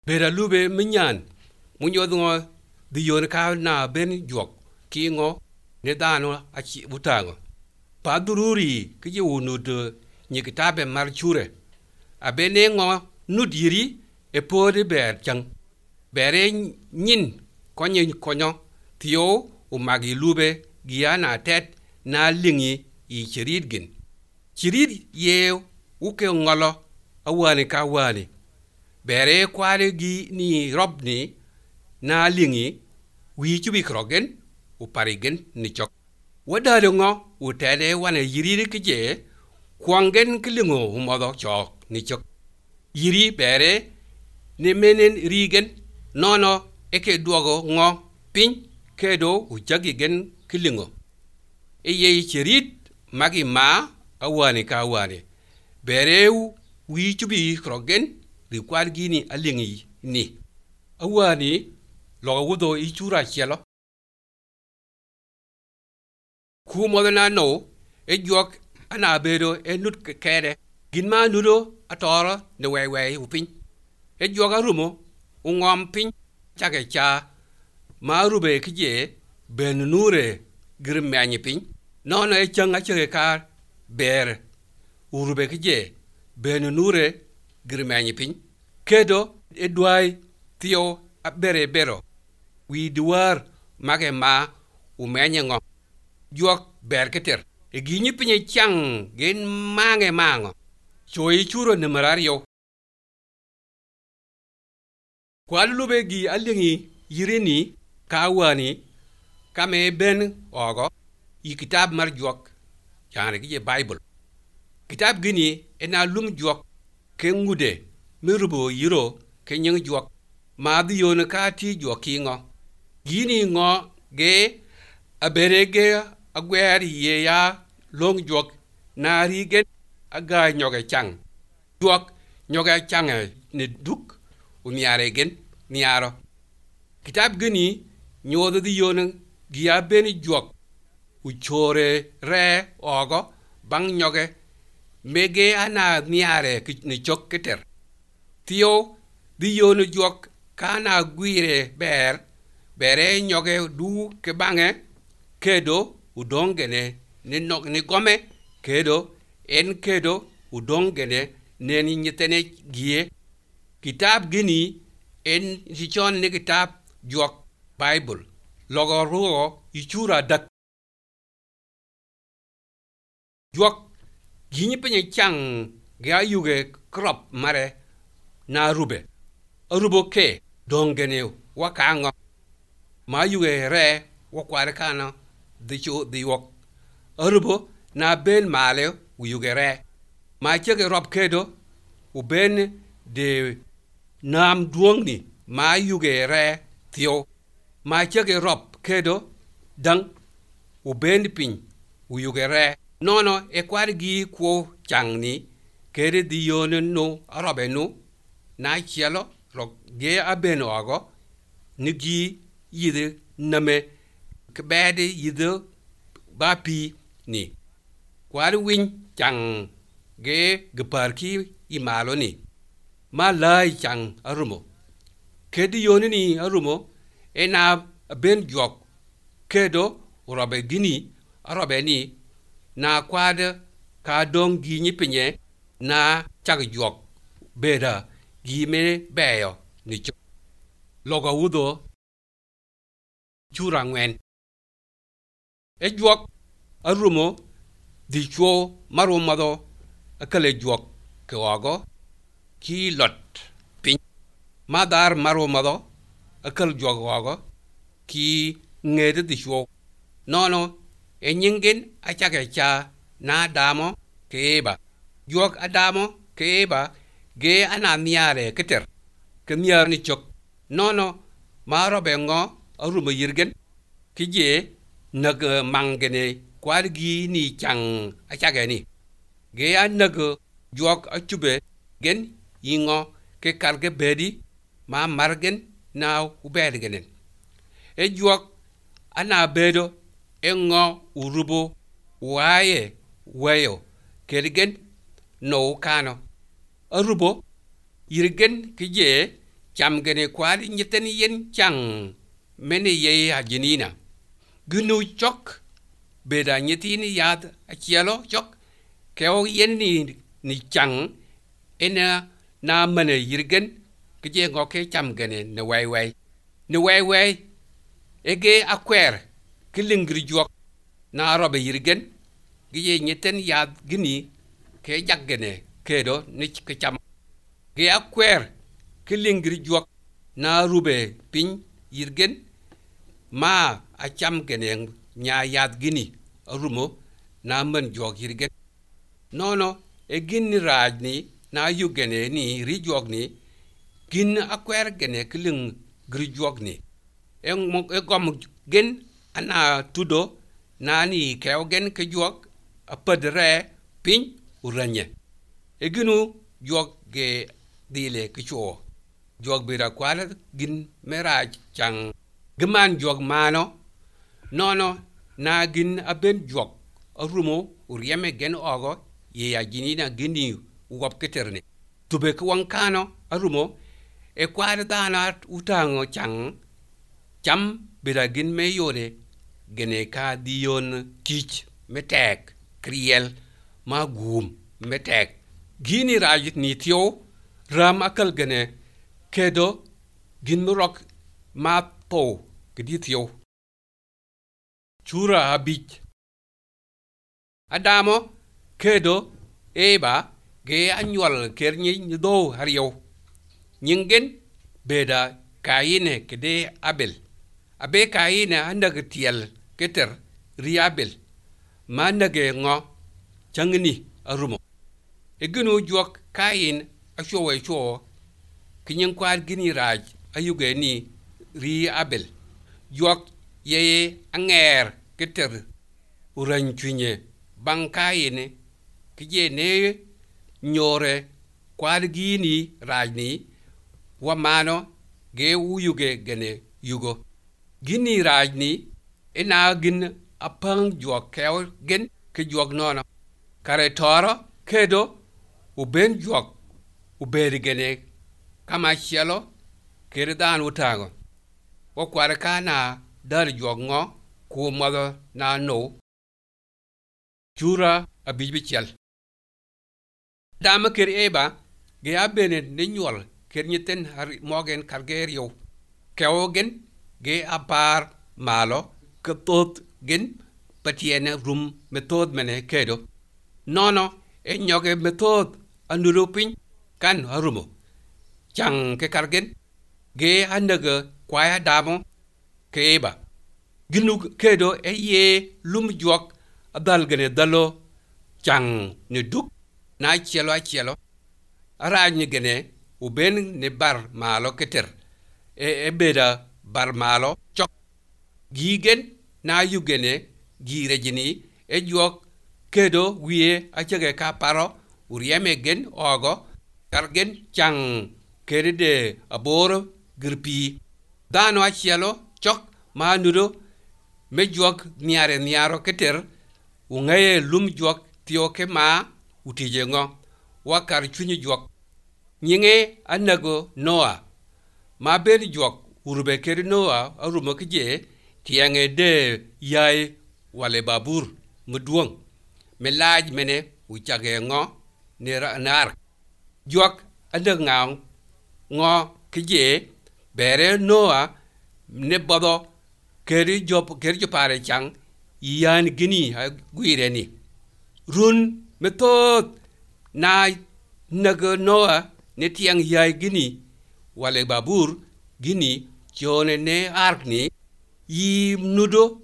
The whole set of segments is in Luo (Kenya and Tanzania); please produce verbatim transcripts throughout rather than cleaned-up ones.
bera lube minyan munyodho di yon ka na ben jok kingo ne dano achi butango padururi kije unud ni kitabe mar chure abene ngo nudiri e pode ber chang bere nyin konye konyo tio u magi lube giana tet na lingi i chiridgin chirid ye uke ngolo awani ka wani bere kware gi ni robni na lingi wi chubi krogen u parigen ni chok wadare ngo u tede wana yiriri kije kwangen kilingo umodo chok ni chok yiri bere ne menen rigen nono eke duogo ngo pin kedo u jagigen kilingo eye chirid magi ma awani ka wani bereu wi chubi krogen ri kwar gini alingi ni awani lo wudo i chura chelo ku modana no e jok ana bedo e nut kede ginma nudo atoro ne wewe upin e joga rumo ungom pin chake cha marube kije ben nure girmanye pin nono e changa chake ka ber urube kije ben nure girmanye pin kedo e duai tio abere bero wi duar mage ma umenye ngo jok ber keter e ginyi pinye chang gen mange mango choi churo ne marario kwal lube gi alingi yirini kawani kame ben ogo i kitab mar jok chane gi bible kitab gini ena lum jok ke ngude merubo yiro ke nyang jok ma bi yon ka ti jok kingo gini ngo ge aberege agwer ye ya long jok na rigen aga nyoge chang jok nyoge chang ne duk uniare gen niaro kitab gini nyodo di yon giya beni jok u chore re ogo bang nyoge mege ana niare ni chok keter tio di yon jok kana guire ber bere nyoge du ke bange kedo udongene ni nok ni gome kedo en kedo udongene ne ni nyetene gie kitab gini en sichon ni kitab jok bible logo ruo ichura dak jok gini penye chang ga yuge crop mare na rube rubo ke dongene wakango ma yuge re wakware kana di chu di wok rubo na ben male yuge re ma chege rob kedo u ben de nam duongni ma yuge re tio ma chege rob kedo dang u ben pin u yuge re nono e kwar gi kwo changni kede di yone no arobe no na chielo ro ge aben ogo nigi yide name kbede yide bapi ni kwar win chang ge gparki imalo ni ma lai chang arumo kedi yone ni arumo ena ben jok kedo robe gini arobe ni na kwade ka dong gi nyipinye na chak jok beda gi me beyo ni chok logo wudo chura ngwen e jok arumo di cho maru mado akale jok ke wago ki lot pin madar maru mado akal jok wago ki ngede di cho nono e nyingen achake cha na damo keba jok adamo keba ge anamiare keter kemiar ni chok nono maro bengo arumo yirgen kije nag mangene kwargi ni chang achake ni ge anag jok achube gen yingo ke karge bedi ma margen na ubedgenen e jok ana bedo engo urubo waye wayo kergen no kano arubo yirgen kije cham gene kwali nyeten yen chang mene ye ajinina gnu chok beda nyetini yad achielo chok keo yen ni ni chang ena na mane yirgen kje ngoke cham gene ne wai wai ne wai wai ege akwer kilingri jok na robe yirgen gye nyeten yad gini ke jaggene kedo ni ke cham ge akwer kilingri jok na rube pin yirgen ma a cham gene nya yad gini rumo na man jog yirgen nono e gini raj ni na yu gene ni ri jog ni gin akwer gene kiling gri jog ni e e gom gen ana tudo nani keo gen ke jog a padre pin uranye e ginu jog ge dile ke cho jog bira kwala gin meraj chang gman jog mano nono na gin aben jog arumo urieme gen ogo ye ya ginina gini wop keterne tube ko wankano arumo e kwala dana utango chang cham bira gin me yore gene ka diyon tich metek kriel magum metek gini rajit ni tio ram akal gene kedo gin murok ma po gidi tio chura abich adamo kedo eba ge annual kernyi do hariyo nyingen beda kayine kede abel abe kayine andag tiel keter riabel manage ngo changni arumo egunu jok kayin ashowe cho kinyen kwar gini raj ayuge ni riabel jok ye anger keter uranchunye bang kayine kije ne nyore kwar gini raj ni wamano ge uyuge gene yugo gini raj ni ina gin apang jok kew gen ke jok nono kare toro kedo uben jok uberi gene kama chielo kere dan utago wo kware kana dar jok ngo ku modo na no chura abibi chiel dama ker eba ge abene ne nyol ker nyeten har mogen kargerio kewogen ge apar malo ketot gen patiene rum method mene kedo nono e nyoge method anurupin kan harumo chang ke kargen ge handaga kwaya damo keba ginu kedo e ye lum jok adal gene dalo chang ne duk na chielo a chielo ara ni gene uben ne bar malo keter e e beda bar malo chok gigen na yugene gi rejini e jok kedo wiye achege ka paro urieme gen ogo kargen chang kerede aboro girpi dano achielo chok manuro me jok niare niaro keter ungaye lum jok tioke ma utije ngo wakar chunyi jok nyinge anago noa ma ben jok urbe keri noa arumo kije tiange de yai wale babur muduong melaj mene uchage ngo nera nar jok ande ngaw ngo kije bere noa ne bodo keri job keri jopare chang yan gini ha guire ni run method na nago noa ne tiang yai gini wale babur gini chone ne arkni yi nudo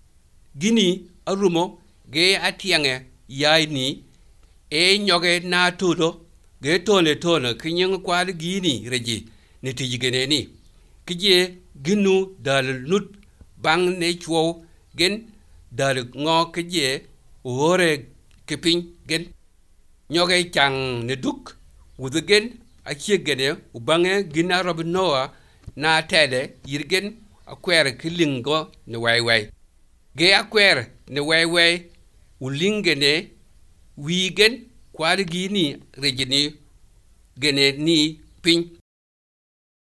gini arumo ge atiange yai ni e nyoge na tudo ge tone tone kinyang kwal gini reji ne tijigene ni kije ginu dal nut bang ne chwo gen dal ngo kije ore kepin gen nyoge chang ne duk wudugen achie gene ubange gina rob noa na tede yirgen akwer kilingo ne wai wai ge akwer ne wai wai ulingene wigen kwar gini rejini gene ni pin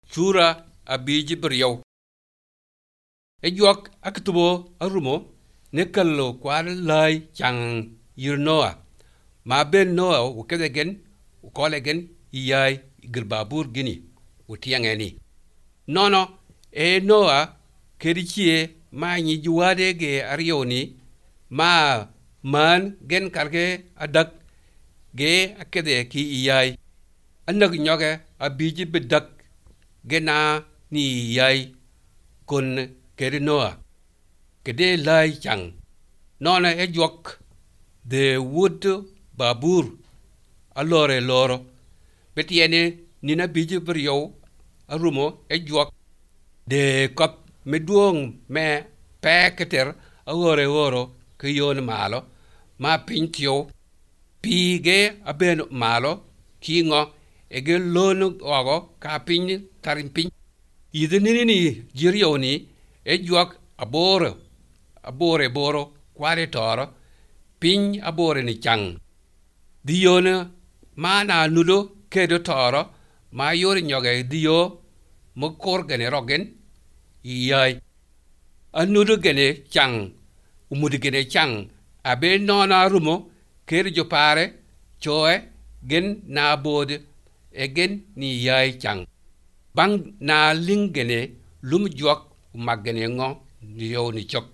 Chura abiji biryow. E juak aktubo arumo ne kallo kwar lay chang yir Noah. Ma ben Noah u kedegen u kolegen iyay girbabur gini u tiangeni. Nono e Noah kerichie ma nyi juwade ge arioni ma man gen karge adak ge akede ki iyay. Anak nyoge abiji bedak gena ni iyay kun keri Noah. Kede lay chang. Nono e juak de wood babur alore loro. Betiene nina biji biryow arumo e juak de kop meduong me peketer agore oro ke yon malo ma pintio pige aben malo kingo ege lonu ogo ka pin tarin pin idini ni jirioni e juak aboro abore boro kware toro pin abore ni chang diona mana nudo kedo toro ma yori nyoge dio mo kor gene rogen iyay anudo gene chang umudi gene chang abe nona rumo keri jo pare choe gen na bode egen ni iyay chang bang na lingene lum juak magene ngo niyo ni chok.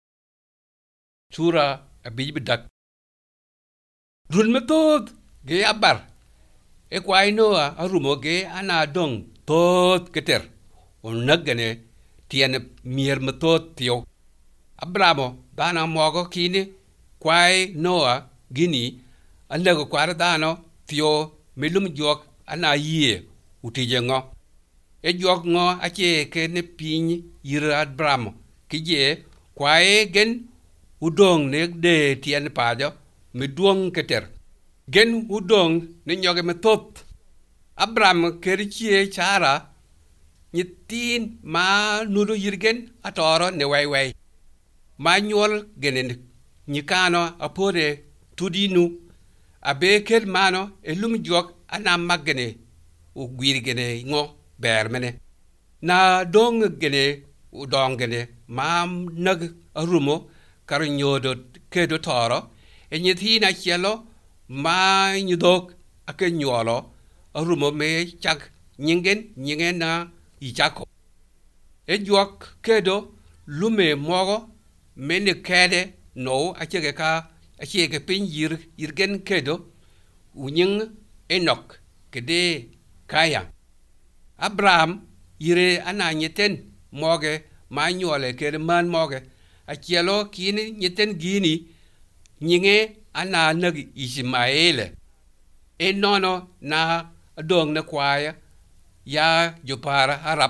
Chura abibidak run metod ge abar e kwai Noah arumo ge ana dong tot keter onagene tiene mier metod tio Abramo dana mogo kini kwai Noah gini anego kwara dano tio melum juak ana yie utije ngo e juak ngo ache ke ne piny yira Abramo kije kwae gen udong ne de tiene pajo me duong keter gen udong ne nyoge metot Abraham kerichie chara nyitin ma nudu yirgen atoro ne way way ma nyol genen nyikano apore tudinu abe ker mano elum jok ana magene u gwirgene ngo bermene na dong gene u dongene mam nag arumo kar nyodo kedo toro e nyitina chielo ma nyudok ake nyolo arumo me chak nyingen nyingen na ichako e juak kedo lume mogo mene kede no achege ka achege pin yir yirgen kedo unying Enok kede kaya Abraham yire ana nyeten moge ma nyole kede man moge achielo kini nyeten gini nyinge ana nag Ismaele e nono na dong na kwaya ya jopara harap.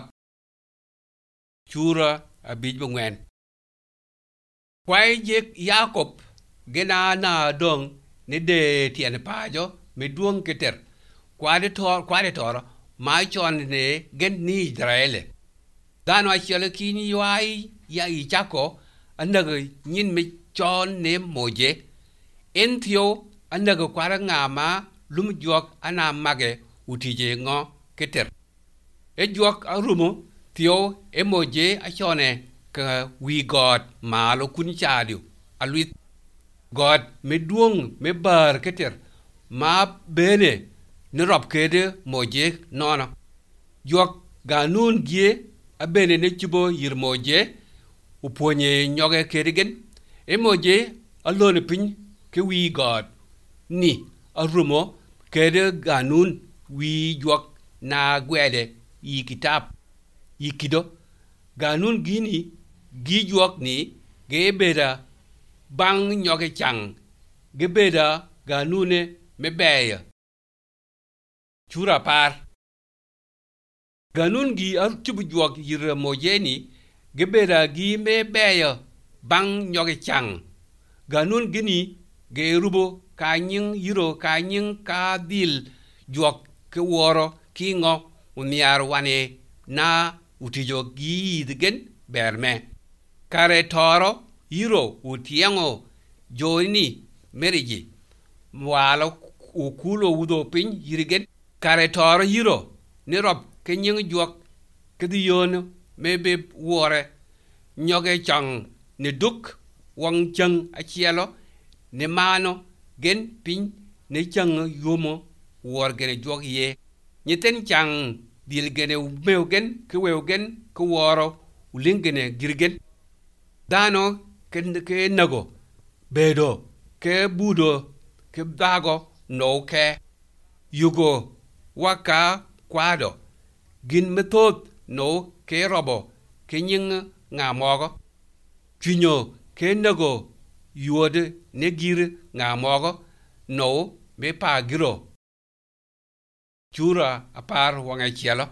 Chura abij bungwen kwai jek Yakob gena na dong ne de tiene pajo me duong keter kwade tor kwade toro ma chon ne gen ni Israele dano achele kini yai ya ichako anaga nyin me chon ne moje entio anaga kwara ngama lum juak ana mage utije ngo keter e juak arumo tio emoje achone ka we God malo kun chadio aluit God me duong me bar keter ma bene ne rob kede moje nono juak ganun gie abene ne chibo yir moje uponye nyoge kedigen emoje alone pin ke we God ni arumo kede ganun wi juak na gwede yi kitab yi kido ganun gini gi juak ni gebeda bang nyoge chang gebeda ganune mebeya. Chura par ganun gi archibu juak yira mojeni gebeda gi mebeya bang nyoge chang ganun gini ge rubo kanyin yiro kanyin ka dil juak ke woro kingo unyar wane na utijo gi digen berme kare toro yiro utiango joini meriji walo ukulo udo pin yirigen kare toro yiro ni rob kenyin juak kedi yon mebe wore nyoge chang ne duk wang chang achielo ne mano gen pin ne chang yomo wor gene jog ye nyeten chang dil gene mewgen ke wewgen ke woro ulingene girgen dano ken ke nago bedo ke budo ke dago no ke yugo waka kwado gin method no ke robo ke nying nga mogo kinyo ke nago yuode ne gir nga mogo no me pa giro chura apar wanga chielo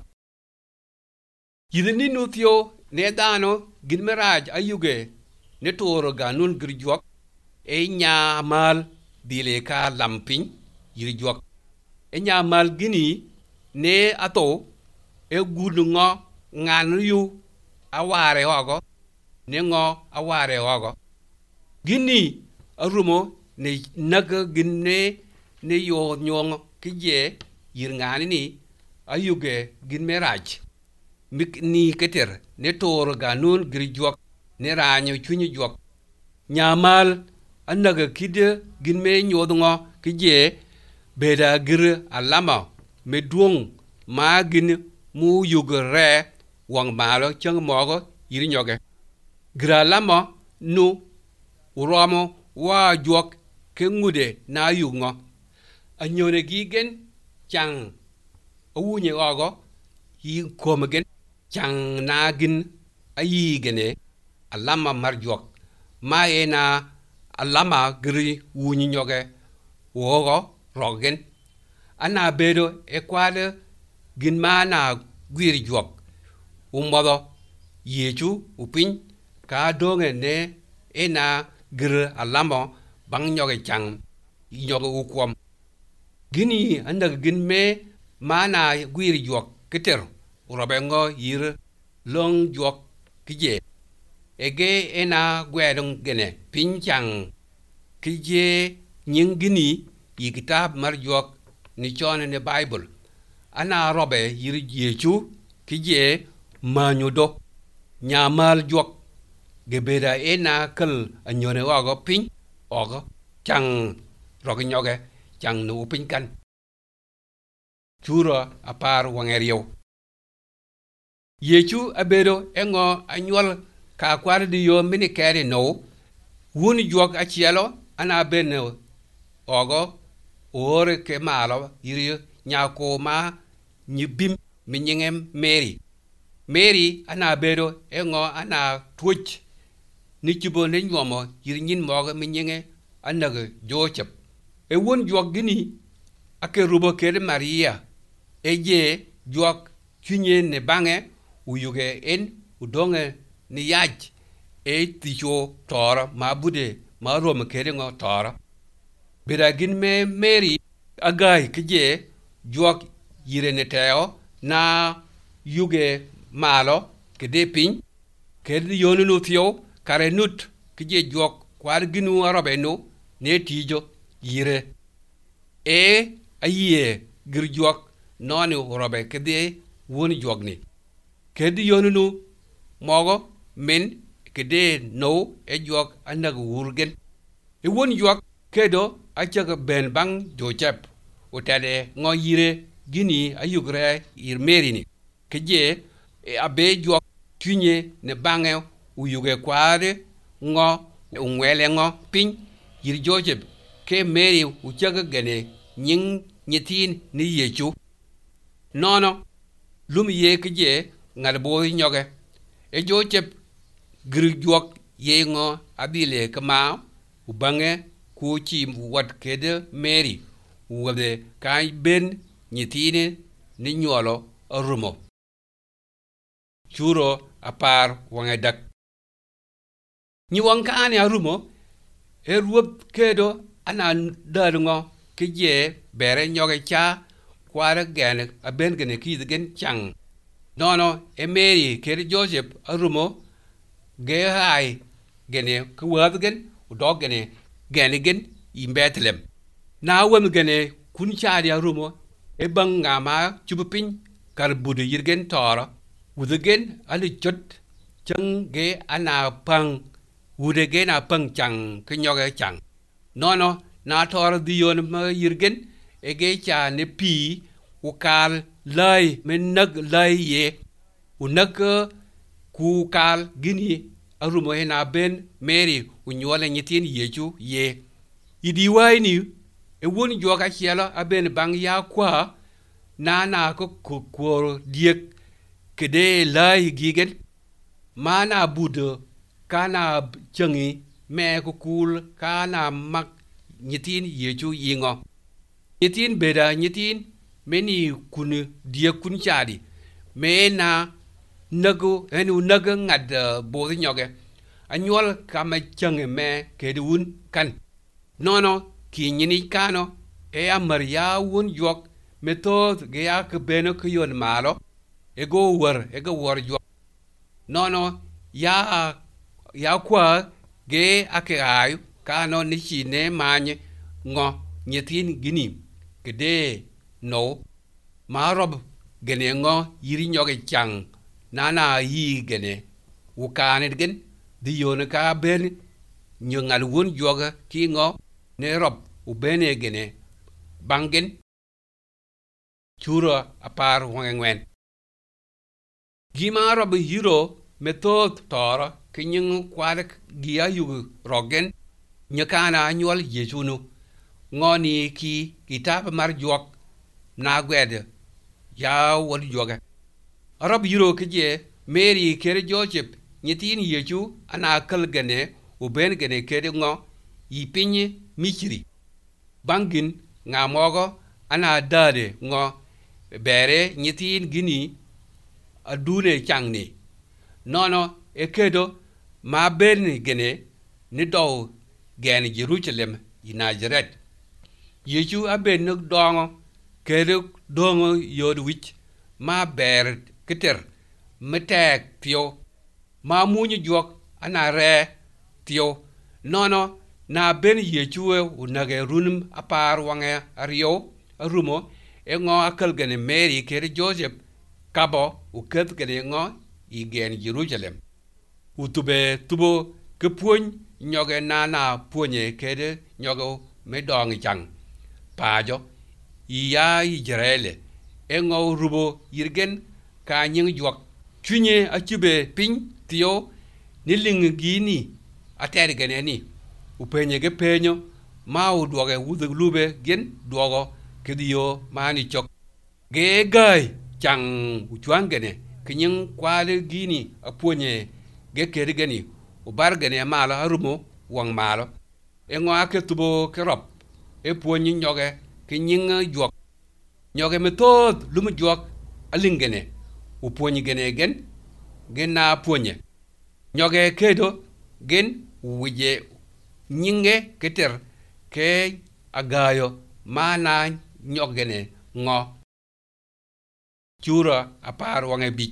yidini nuthio ne dano gin meraj ayuge ne toro ganun girjuak e nya mal dile ka lampin yirjuak e nya mal gini ne ato e gudu ngo nganu yu aware hogo ne ngo aware hogo gini arumo ne naga ginne ne yo nyong kije yir ngani ni ayuge gin meraj mik ni keter ne toro ganun girjuak ne ranyo chunyi juak nyamal anaga kide gin me nyodngo kije beda gir alama me duong ma gin mu yugre wang malo chang mogo yiri nyoge gra lama nu uromo wa juak ke ngude na yungo anyone gigen chang awunye ogo yi komagen chang nagin ayi gene alama marjuak ma ena alama gri wunyi nyoge wogo rogen ana bedo ekwade gin mana gwir juak umodo yechu upin ka donge ne ena gr alama bang nyoge chang nyoge ukwam gini anda gin me mana gwir juak keter urobengo yir long juak kije ege ena gwedong gene pinchang kije nying gini yi kitab mar juak ni chone ne bible ana robe yir yechu kije manyudo nyamal juak gebeda ena kal anyone ogo pin ogo chang rogi nyoge chang no pin kan chura apar wangerio yechu abedo engo anyol ka kwar di yo mini kere no wuni juak achielo ana beno ogo ore ke malo yiri nyako ma nyibim minyengem Mary Mary ana bedo engo ana twitch ni chibo ne nyomo yiri nyin mogo minyenge anaga Joseph e won juak gini ake rubo kere Maria eje juak chunye ne bange uyuge en udonge ni yaj e ticho tora ma bude ma rom kere ngo tora biragin me Mary agay kije juak yire ne teo na yuge malo kede pin kede yonu no thio kare nut kije juak kwar ginu arobe no ne tijo yire e aye gir juak noni robe kede woni juak ni kede yonu no mogo men kede no e juak anag wurgen e woni juak kedo achaga ben bang Joseph utade ngo yire gini ayugre ir Mary ni keje e abe juak tunye ne bange uyuge kware ngo unwele ngo pin yir Joseph ke Mary uchaga gene nying nyitin ni yechu nono lum ye keje ngal boy nyoge e Joseph gir juak ye ngo abile kama ubange ku chi wat kede Mary wade kai ben nyitine ni nyolo rumo churo apar wangadak ni wankane arumo e ruop kedo ana darngo kije bere nyoge cha kwara gene aben gene kidgen chang nono e Mary kede Joseph arumo ge hai gene kwad gen udog gene gene gen i Bethlehem na wem gene kun chari arumo e bang ngama chubupin kar budu yirgen tora Udegen ali chot chang ge ana pang udege na pang chang kinyoge chang nono na tor diyon ma yirgen ege cha ne pi ukal lay men nag lay ye unag ku kal gini arumo hena ben Mary unyole nyitin yeju ye idi wayni e won joga chielo aben bang ya kwa na na ko ko diek kede lay gigen mana budo kana changi me ko kul kana mak nyitin yeju yingo nyitin beda nyitin meni kun die kun chadi me na nago enu naga ngad bo nyoge anyol kama changi me kedun kan nono ki nyini kano e amar ya won yok method ge ya ke beno ko yon malo ego war ego war yok nono ya ya kwa ge ake ayu kano ni chine manye ngo nyetin gini kede no marob gene ngo yiri nyoge chang nana yi gene ukane gen diyone ka ben nyungal won joga ki ngo ne rob ubene gene bangen chura apar wangwen gima rob hiro method tora kinyin kwalek giya yugu rogen nyakana anyol yejunu ngoni ki kitab mar jok na gwede ya wal joga rob hiro kije Mary kere Joseph nyitin yeju ana kal gane uben gane kere ngo yipinyi michiri bangin nga mogo ana dade ngo bere nyitin gini adune changni nono ekedo ma berni gene ni do gen Jerusalem i Nazareth yeju aben no dongo kere dongo yodwich ma ber keter metek pio ma munyu jok ana re pio nono na ben yejuwe unage runum apar wange ario arumo e ngo akal gene Mary kere Joseph kabo uket gene ngo igen Jerusalem utube tubo kepuony nyoge nana puonye kede nyogo medong chang pajo iya Israel e ngo rubo yirgen ka nying jok chunye achube pin tio niling gini ateri gene ni upenye ge penyo ma udwoge wudu lube gen dwogo kediyo mani chok ge gai chang uchwangene kinyin kwale gini aponye ge kedi geni ubar gene malo arumo wang malo engo ake tubo kerop e ponyi nyoge kinyin jwok nyoge method lumu jwok alingene uponyi gene gen gen na ponye nyoge kedo gen wije nyinge keter ke agayo mana nyogene ngo chura apar wange bi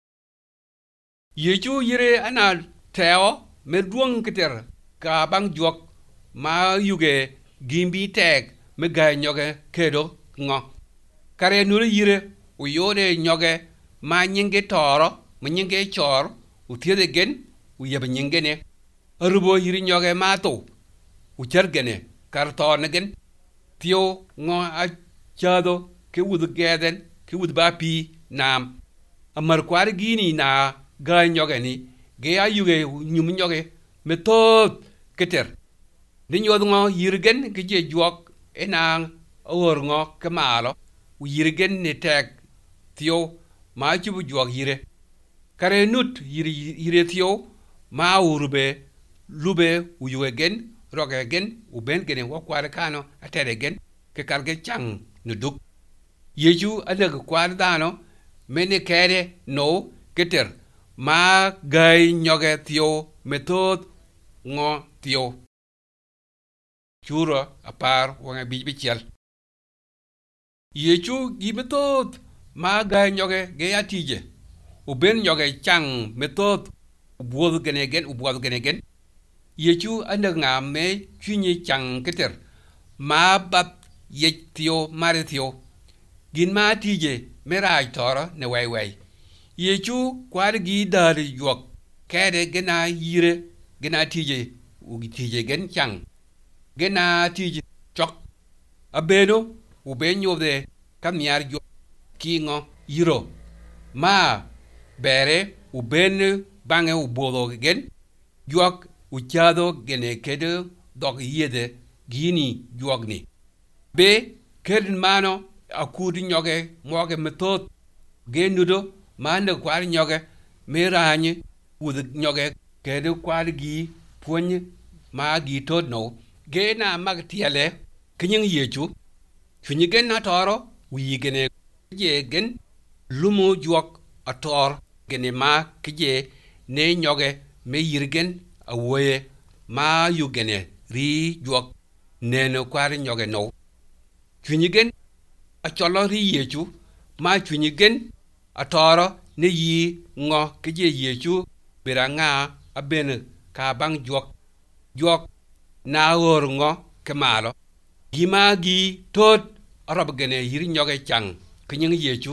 yechu yire ana teo medwong keter ka bang jok ma yuge gimbi tek me gay nyoge kedo ngo kare nure yire uyode nyoge ma nyinge toro ma nyinge chor utiede gen uyeb nyingene arubo yiri nyoge mato uchergene kartonegen tio ngo a chado ke wud geden ke wud bapi nam amar kwar gini na ga nyogeni ge ayuge nyum nyoge method keter ni nyod ngo yirgen ke je jwok enang or ngo kemalo u yirgen ni tek tio ma chubu jwok yire kare nut yiri yire tio ma urbe lube uyugen rogegen uben gene wakwar kano ateregen ke karge chang nuduk yeju adag kwar dano mene kere no keter ma gay nyoge tio method ngo tio chura apar wanga bibichel yeju gi method ma gay nyoge ge atije uben nyoge chang method ubwod gene gen ubwod gene gen yechu anda ngame chunyi chang keter ma bat yetio maretio gin ma tije merai toro ne wai wai Yechu kwar gi dar yuak kede gena yire gena tije ugi tije gen chang gena tije chok abeno ubenyo de kamyar yuak kingo yiro ma bere uben bange ubodo gen yuak uchado gene kede dog yede gini yuak ni be kedin mano akudi nyoge moge method genudo mande kwar nyoge meranye ud nyoge kede kwar gi ponye ma gi tod no gena mag tiele kinyin yechu finyigen na toro wi gene je gen lumo juok ator gene ma kije ne nyoge me yirgen awoye ma yu gene ri juok neno kwar nyoge no finyigen a cholo ri yechu ma finyigen atoro ne yi ngo kije yechu biranga aben ka bang juok juok na or ngo kemalo gima gi tot arab gene yiri nyoge chang kinyin yechu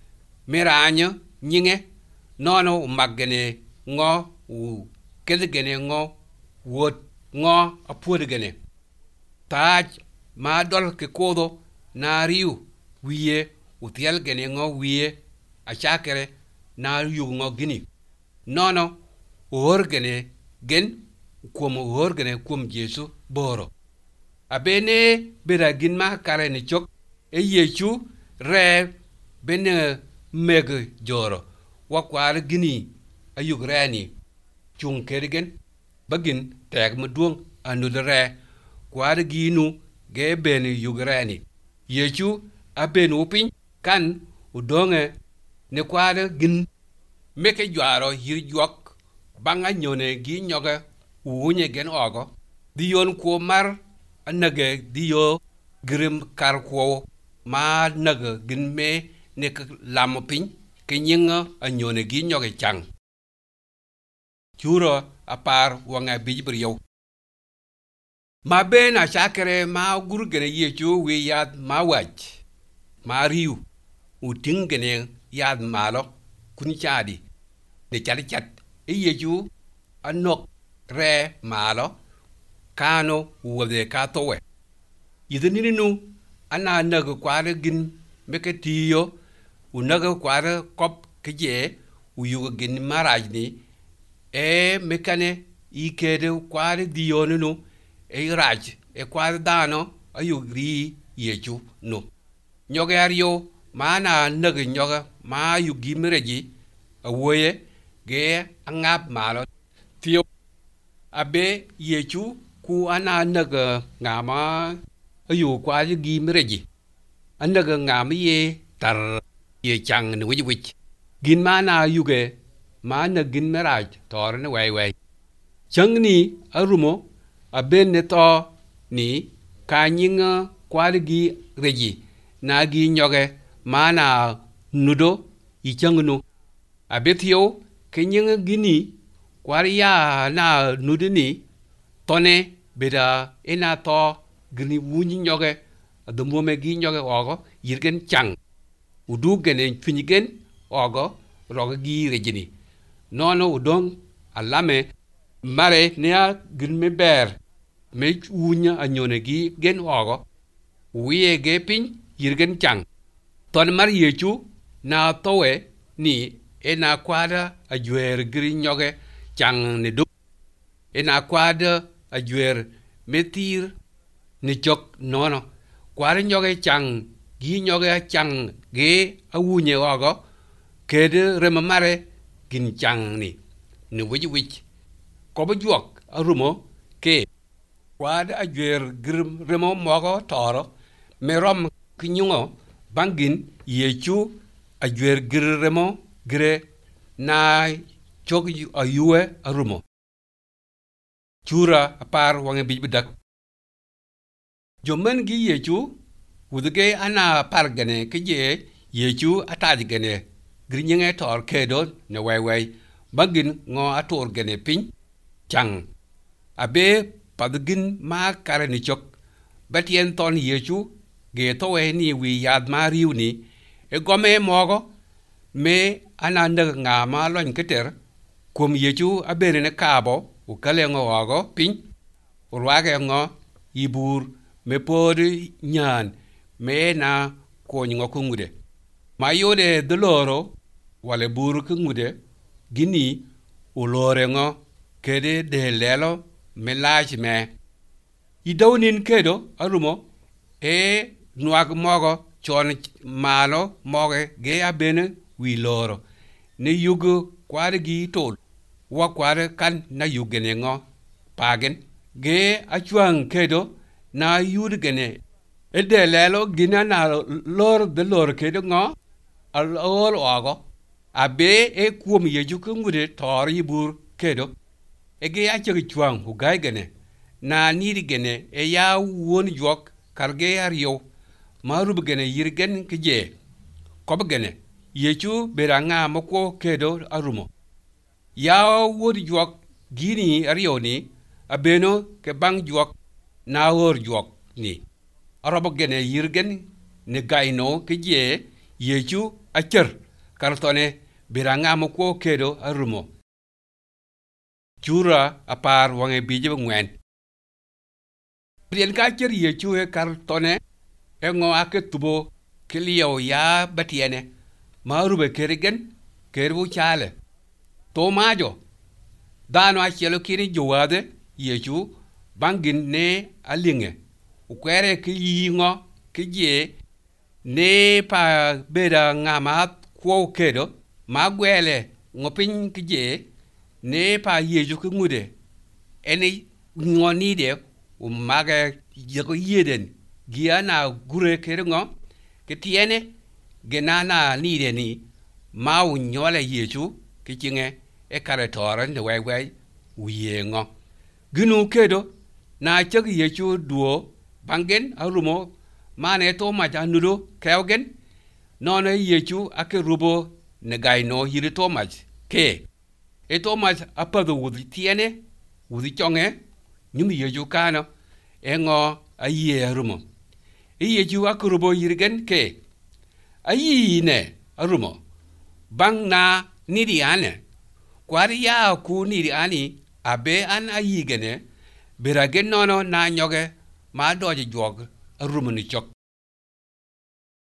meranyo nyinge nono magene ngo u kede gene ngo wot ngo apod gene taj ma dol ke kodo na riu wiye utiel gene ngo wiye achakere na yu ngo gini nono or gene gen kum or gene kum Jesu boro abene bera gin ma kare ni chok e yechu re bene meg joro wakwar gini ayug reni chung kergen bagin teg maduong anu re kwar ginu ge ben yug reni yechu aben upin kan udonge ne kwar gin meke jwaro yir juok banga nyone gi nyoga unye gen ogo diyon ko mar anage diyo grim kar ko ma naga gin me ne lamopin kinyinga anyone gi nyoge chang churo apar wanga bijbriyo ma bena chakere ma gurgene yechu wi yad ma waj ma riu utingene yad malo kun chadi de chali chat e yechu anok re malo kano wode ka towe yidini nu ana naga kware gin meke tiyo unaga kware kop kije uyuga gin marajni e mekane ikede kware diyonu nu e raj e kware dano ayugri yechu no nyoga aryo mana naga nyoga ma yugi mereji awoye ge angap malo tiyo abe yechu ku ana naga ngama ayu kware gi mereji anaga ngama ye tar ye chang ni wiji wich gin mana yuge mana gin meraj tor ne wai wai chang ni arumo aben ne to ni kanyinga kware gi reji na gi nyoge mana nudo i chang nu abetio kenyinga gini kware ya na nudini tone beda ena to gini wunyi nyoge adumo me gi nyoge ogo yirgen chang udu gene finyigen ogo roga gi rejini nono udong alame mare nea gilme ber me wunya anyone gi gen ogo wiye ge pin yirgen chang ton mar yechu na towe ni ena kwada ajwer gri nyoge chang ni du ena kwada ajwer metir ni chok nono kwada nyoge chang gi nyoge chang ge awunye ogo kede remamare gin chang ni ni wiji wich kobo juok arumo ke kwada ajwer grim remo mogo toro merom kinyungo bangin yechu ajwer gir remo gre na chok ayuwe arumo chura apar wange bijbidak jomen gi yechu wuduge ana pargane kije yechu ataj gane grinyenge tor kedo ne wai wai bagin ngo ator gane pin chang abe padgin ma karani chok batien ton yechu ge towe ni wi yad ma riu ni e gome mogo me ana ndag nga ma lon keter kum yechu abere ne kabo u kale ngo wago pin urwage ngo ibur me podi nyan me na ko ngo kungude ma yode doloro wale buru kungude gini ulore ngo kede de lelo me laj me idawnin kedo arumo e nuag mogo chon malo moge ge abene wi loro ne yugo kware gi tol wa kware kan na yugene ngo pagen ge achuang kedo na yud gene e de lelo gina na lor de lor kedo ngo al ol ogo abe e kuom yeju kungude tor yibur kedo e ge achig chuang hu gai gene na niri gene e ya won jok karge ariyo marub gene yirgen kije kob gene yechu beranga moko kedo arumo ya wod jok gini ariyo ni abeno ke bang jok na wor jok ni arobo gene yirgen ne gaino kije yechu acher kartone beranga moko kedo arumo Jura apar wange bije ngwen Rien ka cher yechu e kartone e ngo ake tubo kiliyo ya batiene marube kerigen kerbu chale to majo dano achelo kiri juwade yechu bangin ne alinge ukwere ki yingo ki je ne pa beda ngama kwo kedo magwele ngopin ki je ne pa yeju ki ngude eni ngoni de umaga yego yeden giana gure kerengo ketiene genana ni de ni mau nyole yeju kichinge e karetoran de wai wai wiyengo ginu kedo na cheg yeju duo bangen arumo mane to maja nudo kewgen nono yeju ake rubo ne gaino yiri to maj ke e to maj apado wudi tiene wudi chonge nyumi yeju kana engo aye arumo iye ju akurubo yirgen ke ayi ne arumo bang na nidi ane kwari ya ku nidi ani abe an ayi gene biragen nono na nyoge ma doje jog arumo ni chok